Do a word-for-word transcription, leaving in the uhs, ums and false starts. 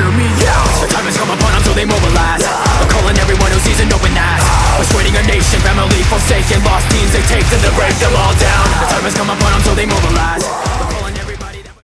hear me out. The time has come upon them so they mobilize. They're calling everyone who sees an open eyes. Persuading a nation, family forsaken, lost teens they take to the break them all down. The time has come upon them so they mobilize.